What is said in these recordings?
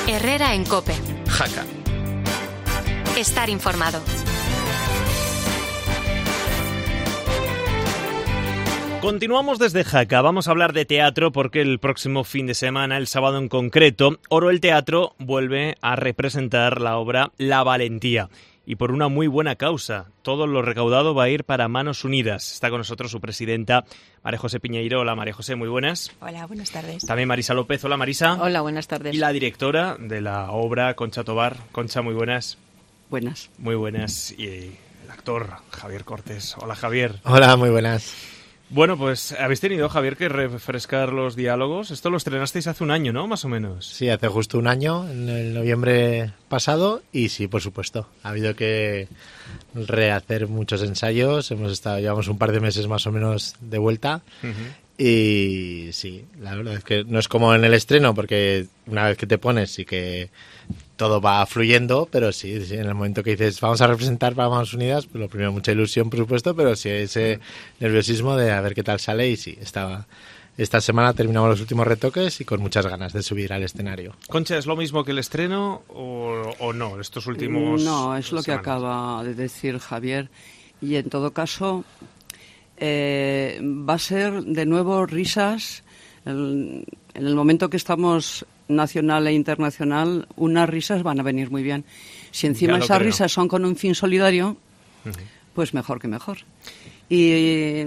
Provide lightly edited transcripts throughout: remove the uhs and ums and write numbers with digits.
Herrera en COPE. Jaca. Estar informado. Continuamos desde Jaca. Vamos a hablar de teatro porque el próximo fin de semana, el sábado en concreto, Oro el Teatro vuelve a representar la obra La Valentía. Y por una muy buena causa. Todo lo recaudado va a ir para Manos Unidas. Está con nosotros su presidenta, María José Piñeiro. Hola, María José, muy buenas. Hola, buenas tardes. También Marisa López. Hola, Marisa. Hola, buenas tardes. Y la directora de la obra, Concha Tobar. Concha, muy buenas. Buenas. Muy buenas. Y el actor, Javier Cortés. Hola, Javier. Hola, muy buenas. Bueno, pues habéis tenido, Javier, que refrescar los diálogos. Esto lo estrenasteis hace un año, ¿no? Más o menos. Sí, hace justo un año, en el noviembre pasado, y sí, por supuesto, ha habido que rehacer muchos ensayos. Llevamos un par de meses más o menos de vuelta. Y sí, la verdad es que no es como en el estreno, porque una vez que te pones sí que todo va fluyendo, pero sí, en el momento que dices vamos a representar para Manos Unidas, pues lo primero, mucha ilusión, por supuesto, pero sí ese nerviosismo de a ver qué tal sale. Y sí, esta semana terminamos los últimos retoques y con muchas ganas de subir al escenario. Concha, ¿es lo mismo que el estreno o no, estos últimos No, es lo semanas? que acaba de decir Javier. Y en todo caso, va a ser de nuevo risas. En el momento que estamos nacional e internacional, unas risas van a venir muy bien. Si encima esas risas son con un fin solidario, pues mejor que mejor. Y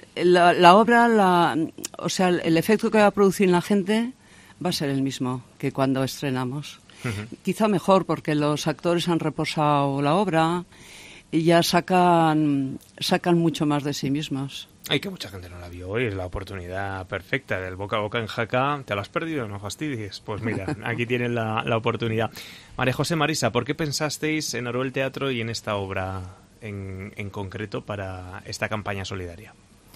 la obra, o sea, el efecto que va a producir en la gente va a ser el mismo que cuando estrenamos. Quizá mejor porque los actores han reposado la obra y ya sacan mucho más de sí mismos. Ay, que mucha gente no la vio hoy, es la oportunidad perfecta del boca a boca en Jaca. ¿Te lo has perdido? No fastidies. Pues mira, aquí tienen la oportunidad. María José, Marisa, ¿por qué pensasteis en Oro el Teatro y en esta obra en concreto para esta campaña solidaria?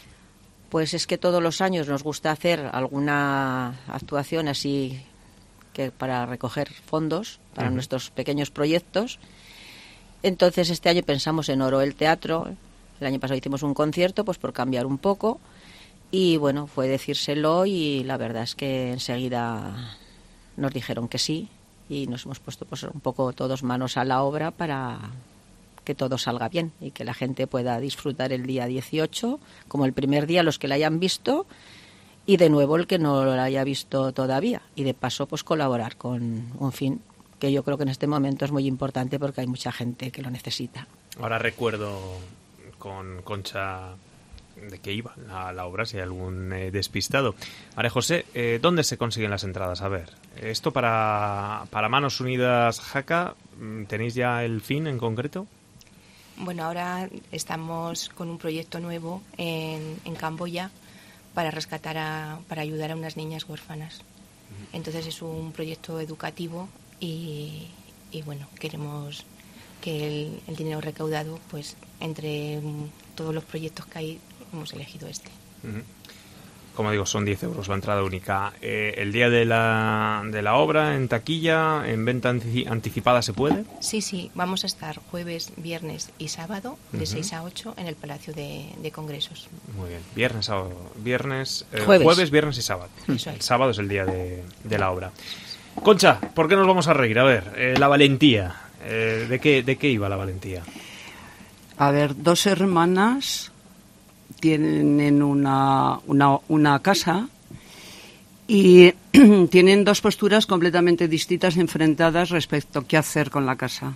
Pues es que todos los años nos gusta hacer alguna actuación así que para recoger fondos para nuestros pequeños proyectos. Entonces este año pensamos en Oro el Teatro. El año pasado hicimos un concierto, pues por cambiar un poco. Y bueno, fue decírselo y la verdad es que enseguida nos dijeron que sí. Y nos hemos puesto pues un poco todos manos a la obra para que todo salga bien y que la gente pueda disfrutar el día 18, como el primer día los que la hayan visto y de nuevo el que no la haya visto todavía. Y de paso pues colaborar con un fin que yo creo que en este momento es muy importante porque hay mucha gente que lo necesita. Ahora recuerdo con Concha de qué iba la obra, si hay algún despistado. María José, ¿dónde se consiguen las entradas? A ver, esto para Manos Unidas Jaca, ¿tenéis ya el fin en concreto? Bueno, ahora estamos con un proyecto nuevo en Camboya para para ayudar a unas niñas huérfanas. Entonces es un proyecto educativo y bueno, queremos que el dinero recaudado, pues entre todos los proyectos que hay, hemos elegido este. Como digo, son 10 euros la entrada única. ¿El día de la obra en taquilla, en venta anticipada se puede? Sí, vamos a estar jueves, viernes y sábado de 6 a 8 en el Palacio de Congresos. Muy bien, jueves, viernes y sábado. Eso es. El sábado es el día de la obra. Concha, ¿por qué nos vamos a reír? A ver, La Valentía. ¿De qué iba La Valentía? A ver, dos hermanas tienen una casa y tienen dos posturas completamente distintas, enfrentadas respecto a qué hacer con la casa.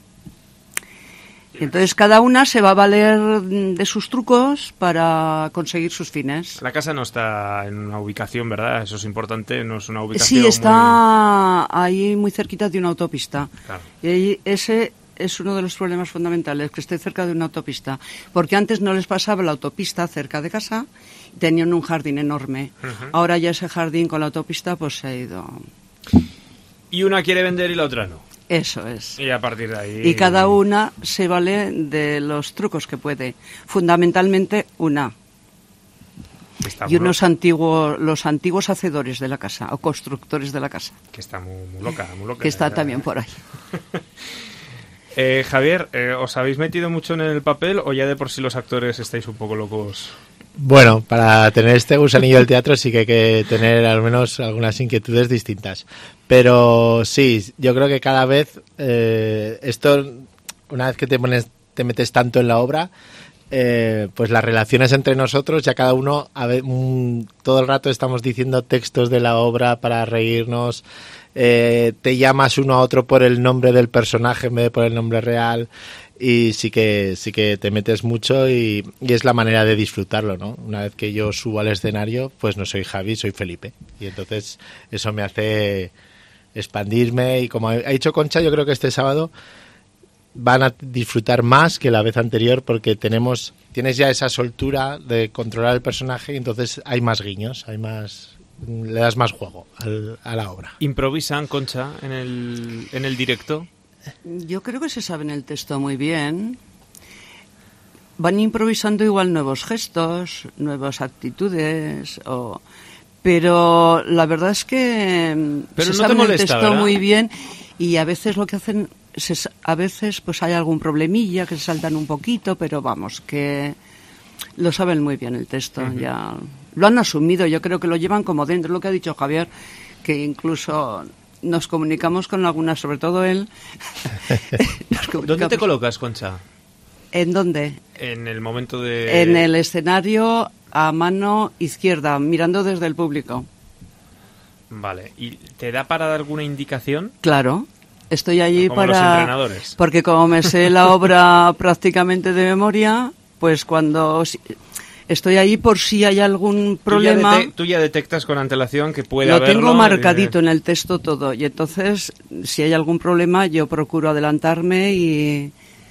Entonces cada una se va a valer de sus trucos para conseguir sus fines. La casa no está en una ubicación, ¿verdad? Eso es importante, no es una ubicación. Sí, está ahí muy cerquita de una autopista. Claro. Y ese es uno de los problemas fundamentales, que esté cerca de una autopista. Porque antes no les pasaba la autopista cerca de casa, tenían un jardín enorme. Ahora ya ese jardín con la autopista pues se ha ido. Y una quiere vender y la otra no. Eso es. Y a partir de ahí... Y cada una se vale de los trucos que puede. Fundamentalmente una. Y los antiguos hacedores de la casa, o constructores de la casa. Que está muy loca. Que está también por ahí. Javier, ¿os habéis metido mucho en el papel o ya de por sí los actores estáis un poco locos? Bueno, para tener este gusanillo del teatro sí que hay que tener al menos algunas inquietudes distintas. Pero sí, yo creo que cada vez esto, una vez que te metes tanto en la obra, pues las relaciones entre nosotros, ya cada uno todo el rato estamos diciendo textos de la obra para reírnos, te llamas uno a otro por el nombre del personaje en vez de por el nombre real, y sí que te metes mucho y es la manera de disfrutarlo, ¿no? Una vez que yo subo al escenario, pues no soy Javi, soy Felipe, y entonces eso me hace expandirme, y como ha dicho Concha, yo creo que este sábado van a disfrutar más que la vez anterior porque tienes ya esa soltura de controlar el personaje y entonces hay más guiños, le das más juego a la obra. ¿Improvisan, Concha, en el directo? Yo creo que se saben el texto muy bien. Van improvisando igual nuevos gestos, nuevas actitudes, pero la verdad es que se saben el texto, ¿verdad? Muy bien, y a veces lo que hacen, a veces pues hay algún problemilla que se saltan un poquito, pero vamos, que lo saben muy bien el texto. Uh-huh. Ya lo han asumido, yo creo que lo llevan como dentro, lo que ha dicho Javier, que incluso nos comunicamos con algunas, sobre todo él. ¿Dónde te colocas, Concha? ¿En dónde? En el momento de... En el escenario, a mano izquierda, mirando desde el público. Vale. ¿Y te da para dar alguna indicación? Claro. Estoy allí como los entrenadores. Porque como me sé la obra prácticamente de memoria, pues cuando estoy ahí por si hay algún problema. Tú ya detectas con antelación que puede haberlo. Lo tengo marcadito en el texto todo, y entonces si hay algún problema yo procuro adelantarme y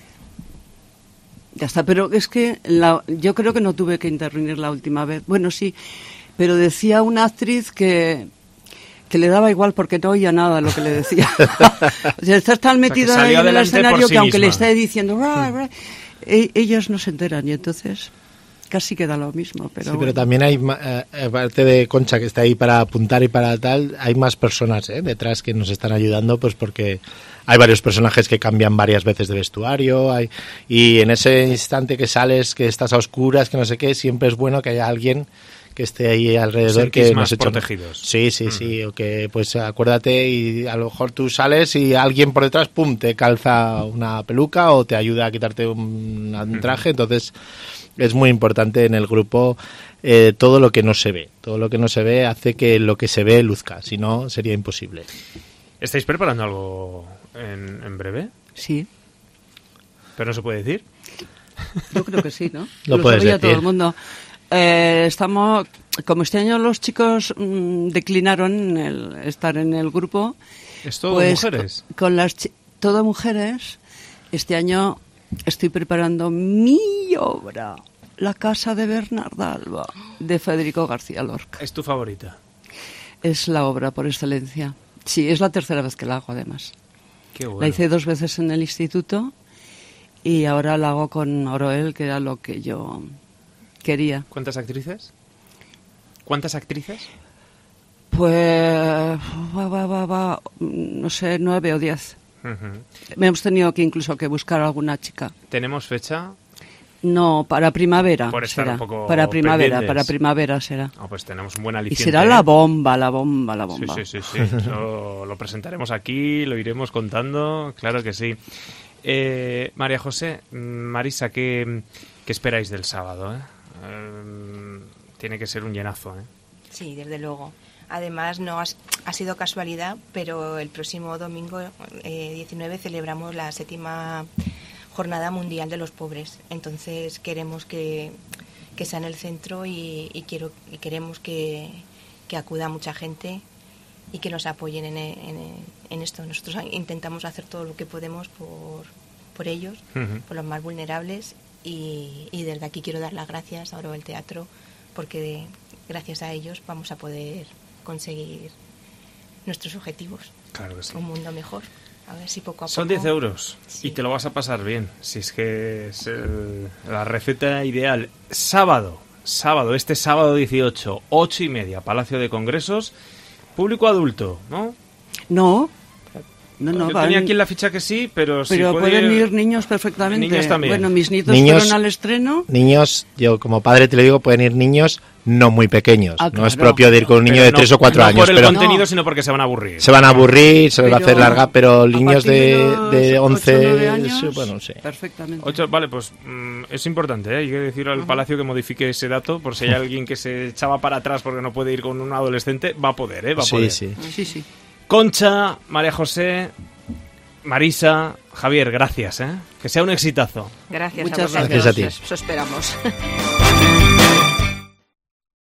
ya está. Pero es que yo creo que no tuve que intervenir la última vez. Bueno, sí, pero decía una actriz que le daba igual porque no oía nada lo que le decía. O sea, está tan metida ahí en el escenario que aunque le esté diciendo ellos no se enteran, y entonces casi queda lo mismo. Pero sí, pero también hay, aparte de Concha que está ahí para apuntar y para tal, hay más personas detrás que nos están ayudando, pues porque hay varios personajes que cambian varias veces de vestuario, y en ese instante que sales, que estás a oscuras, que no sé qué, siempre es bueno que haya alguien que esté ahí alrededor, que más protegidos. Sí, o que pues acuérdate, y a lo mejor tú sales y alguien por detrás, pum, te calza una peluca o te ayuda a quitarte un traje. Entonces es muy importante en el grupo todo lo que no se ve hace que lo que se ve luzca, si no sería imposible. ¿Estáis preparando algo en breve? Sí. ¿Pero no se puede decir? Yo creo que sí, ¿no? Lo puedes decir. Todo el mundo. Estamos, como este año los chicos declinaron estar en el grupo. ¿Es todo pues, mujeres? Todo mujeres. Este año estoy preparando mi obra, La casa de Bernarda Alba, de Federico García Lorca. ¿Es tu favorita? Es la obra por excelencia. Sí, es la tercera vez que la hago, además. Qué bueno. La hice 2 veces en el instituto y ahora la hago con Oroel, que era lo que yo quería. ¿Cuántas actrices? Pues no sé, 9 o 10. Uh-huh. Hemos tenido que incluso que buscar alguna chica. ¿Tenemos fecha? No, para primavera. Por estar será. Un poco para pendientes. primavera será. Pues tenemos un buen aliciente. Y será la bomba. Sí. Eso lo presentaremos aquí, lo iremos contando, claro que sí. María José, Marisa, ¿qué esperáis del sábado? Tiene que ser un llenazo, Sí, desde luego. Además, no ha sido casualidad, pero el próximo domingo 19 celebramos la 7ª Jornada Mundial de los Pobres. Entonces queremos que sea en el centro y queremos que acuda mucha gente y que nos apoyen en esto. Nosotros intentamos hacer todo lo que podemos por ellos, uh-huh, por los más vulnerables, y desde aquí quiero dar las gracias a Oroel Teatro, porque gracias a ellos vamos a poder conseguir nuestros objetivos. Claro que sí. Un mundo mejor. A ver si poco a poco... Son 10 euros, sí, y te lo vas a pasar bien, si es que es la receta ideal. Este sábado 18, 8:30, Palacio de Congresos, público adulto, ¿no? No, No, Yo tenía aquí en la ficha que sí, pero si pueden ir niños perfectamente. Niños también. Bueno, mis nietos fueron al estreno. Niños, yo como padre te lo digo, pueden ir niños no muy pequeños. Claro. No es propio de ir con un niño de 3 o 4 años. No por el pero contenido, sino porque se van a aburrir. Se van a aburrir, se les va a hacer larga, pero niños de 11 9 años, bueno, sí. Perfectamente. 8, vale, pues es importante, ¿eh? Hay que decir al Palacio que modifique ese dato, por si hay alguien que se echaba para atrás porque no puede ir con un adolescente, va a poder, ¿eh? Va a poder. Sí. Concha, María José, Marisa, Javier, gracias, ¿eh? Que sea un exitazo. Gracias Muchas a vosotros. gracias a ti. Eso esperamos.